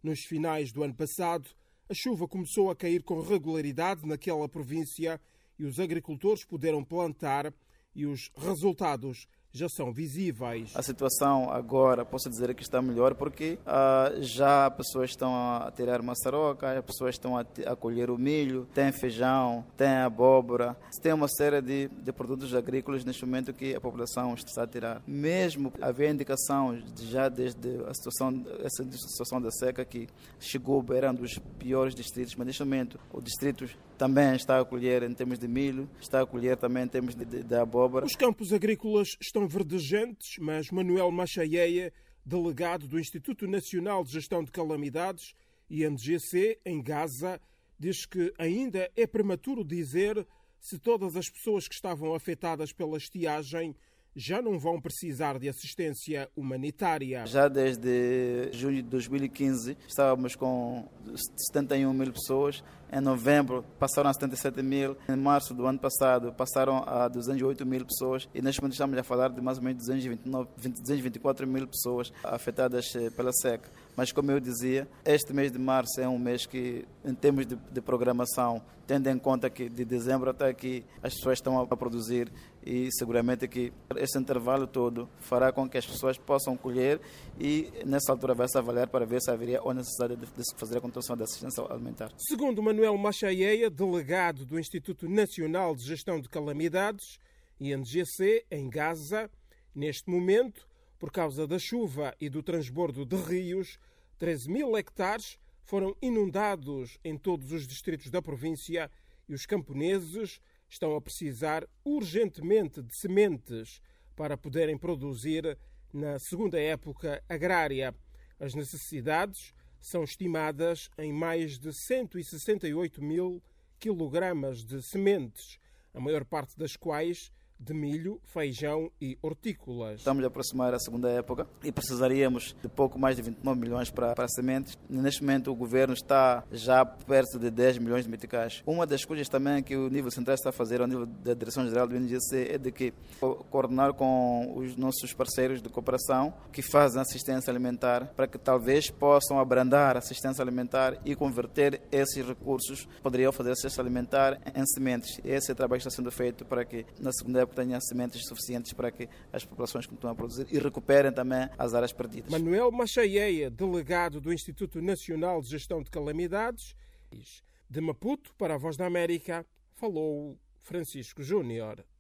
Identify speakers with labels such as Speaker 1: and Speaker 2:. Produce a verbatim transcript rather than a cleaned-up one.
Speaker 1: Nos finais do ano passado, a chuva começou a cair com regularidade naquela província e os agricultores puderam plantar e os resultados já são visíveis.
Speaker 2: A situação agora, posso dizer que está melhor porque uh, já as pessoas estão a tirar maçaroca, as pessoas estão a, a colher o milho, tem feijão, tem abóbora, tem uma série de, de produtos agrícolas neste momento que a população está a tirar. Mesmo havia indicação de, já desde a situação, essa situação da seca que chegou, era um dos piores distritos, mas neste momento o distrito também está a colher em termos de milho, está a colher também em termos de, de, de abóbora.
Speaker 1: Os campos agrícolas estão verdejantes, mas Manuel Machaieia, delegado do Instituto Nacional de Gestão de Calamidades, I N G C, em Gaza, diz que ainda é prematuro dizer se todas as pessoas que estavam afetadas pela estiagem já não vão precisar de assistência humanitária.
Speaker 2: Já desde junho de dois mil e quinze estávamos com setenta e um mil pessoas, em novembro passaram a setenta e sete mil, em março do ano passado passaram a duzentos e oito mil pessoas e neste momento estamos a falar de mais ou menos duzentos e vinte e nove, duzentos e vinte e quatro mil pessoas afetadas pela seca. Mas como eu dizia, este mês de março é um mês que, em termos de, de programação, tendo em conta que de dezembro até aqui as pessoas estão a produzir e seguramente que este intervalo todo fará com que as pessoas possam colher e nessa altura vai-se avaliar para ver se haveria ou necessidade de, de se fazer a condução da assistência alimentar.
Speaker 1: Segundo Manuel Machaieia, delegado do Instituto Nacional de Gestão de Calamidades, I N G C, em Gaza, neste momento, por causa da chuva e do transbordo de rios, treze mil hectares foram inundados em todos os distritos da província e os camponeses estão a precisar urgentemente de sementes para poderem produzir na segunda época agrária. As necessidades são estimadas em mais de cento e sessenta e oito mil quilogramas de sementes, a maior parte das quais de milho, feijão e hortícolas.
Speaker 2: Estamos a aproximar a segunda época e precisaríamos de pouco mais de vinte e nove milhões para, para sementes. Neste momento o governo está já perto de dez milhões de meticais. Uma das coisas também que o nível central está a fazer ao nível da Direção-Geral do I N G C é de que coordenar com os nossos parceiros de cooperação que fazem assistência alimentar para que talvez possam abrandar a assistência alimentar e converter esses recursos, poderiam fazer assistência alimentar em sementes. Esse trabalho está sendo feito para que na segunda época tenha sementes suficientes para que as populações continuem a produzir e recuperem também as áreas perdidas.
Speaker 1: Manuel Machaieia, delegado do Instituto Nacional de Gestão de Calamidades, de Maputo para a Voz da América, falou Francisco Júnior.